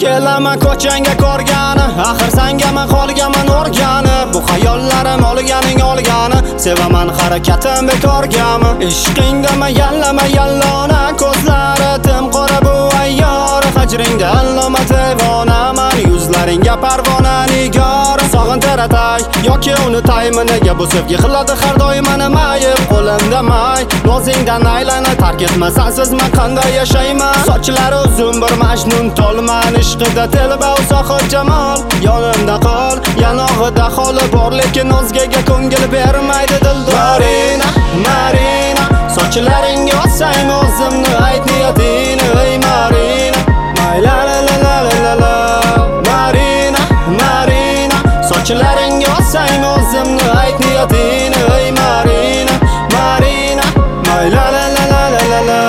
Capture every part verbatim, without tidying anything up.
Kelaman ko'changga ko'rgani, axir sengaman qolganman o'rgani. Bu xayollarim olganing olgani, sevaman harakatim bekorgami? Ishqingdama yallama yallona, ko'zlari tim qora bu ayyor. Hajringda alloma devonaman, yuzlaringga parvona nigor. Sog'in taratay yoki unutaymi, nega bu sevgi qiladi har doim meni mayib qo'limda may. Nozingdan aylanay, tark etmasan siz men qanday yashayman? Sochlari uzun bir majnun tolman, ishqida telba uzoq jamol. Yonimda qol, yanog'ida holi bor, lekin o'zgaga ko'ngil bermaydi dildor. Marina, Marina, sochlaringga osaymi o'zimni, ayt niyatingni ey Marina. Mayla la la la la la la. Marina, Marina, sochlaringga osaymi o'zimni, ayt niyatingni ey Marina. Marina, mayla la la la la la la.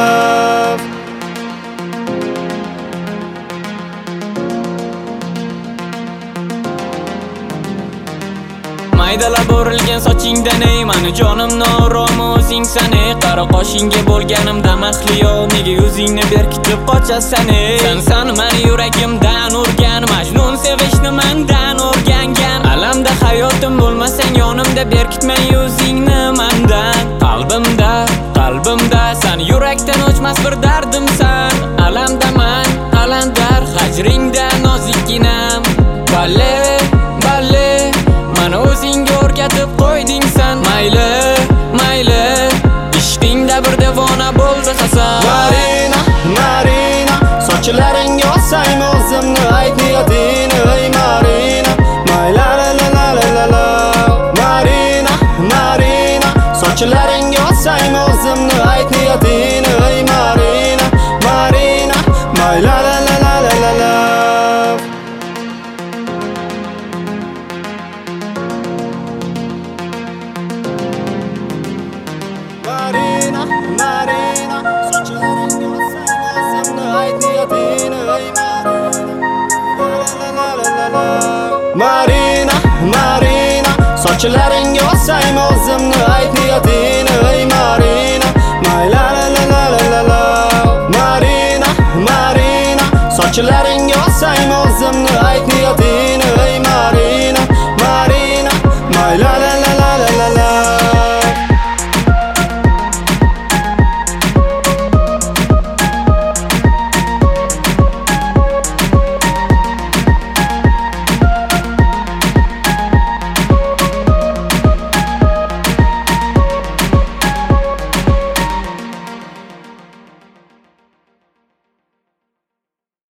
Maydalab o'rilgan sochingdan ey mani jonimni oromi o'zingsan ey. Qara qoshingga bo'lganimda mahliyo, nega yuzingni berkitib qochasan ey? Sensan meni yuragimdan urgan, majnun sevishni mendan o'rgangan. Alamda hayotim bo'lmasang yonimda, berkitmay yuzingni mendan. Qalbimda, qalbimda sen yurakdan o'chmas bir dardimsan. Alamdaman, alandar hajringda nozikginam. Bale, bale, mani o'zingga o'rgatib qo'yding sen. Mayli, mayli, ishqingda bir devona bo'ldi Hasan. Marina, Marina, sochlaringga osaymi o'zimni, ayt niyatingni ey Marina. Mayla la la la la la la. Marina, Marina, sochlaringga osaymi o'zimni, ayt niyatingni ey Marina. Marina, mayla la la la la la la. Marina, Marina, sochlaringga osaymi o'zimni, ayt niyatingni ey Marina. La la la la la. Marina, Marina, sochlaringga osaymi o'zimni, ayt niyatingni